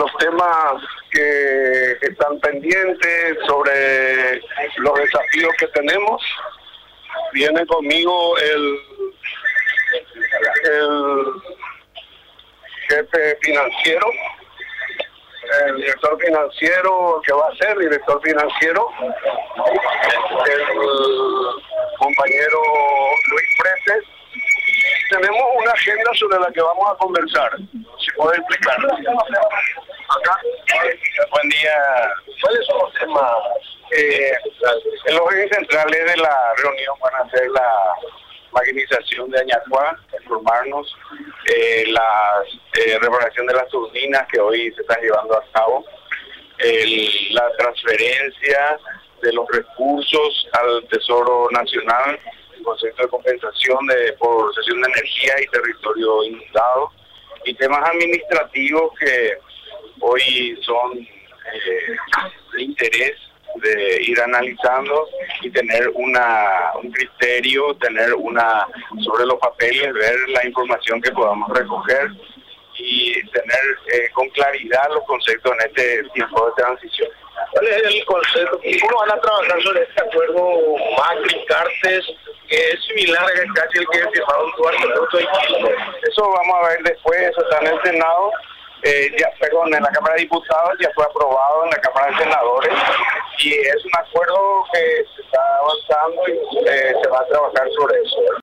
los temas que están pendientes, sobre los desafíos que tenemos. Viene conmigo el jefe financiero, el director financiero, que va a ser director financiero, el compañero Luis Fretes. Tenemos una agenda sobre la que vamos a conversar. ¿Se puede explicar? Acá. Buen día. ¿Cuáles son los temas? Los ejes centrales de la reunión van a ser la maquinización de Añacuá, informarnos, la reparación de las turbinas que hoy se están llevando a cabo, la transferencia de los recursos al Tesoro Nacional, el concepto de compensación por cesión de energía y territorio inundado, y temas administrativos que hoy son de interés de ir analizando y tener un criterio, sobre los papeles, ver la información que podamos recoger y tener con claridad los conceptos en este tiempo de transición. ¿Cuál es el concepto? ¿Cómo van a trabajar sobre este acuerdo Macri-Cartes, que es similar a casi el que firmaron Duarte, Ruto y Kirchner? Eso vamos a ver después, eso está en el Senado. En la Cámara de Diputados ya fue aprobado en la Cámara de Senadores y es un acuerdo que se está avanzando y se va a trabajar sobre eso.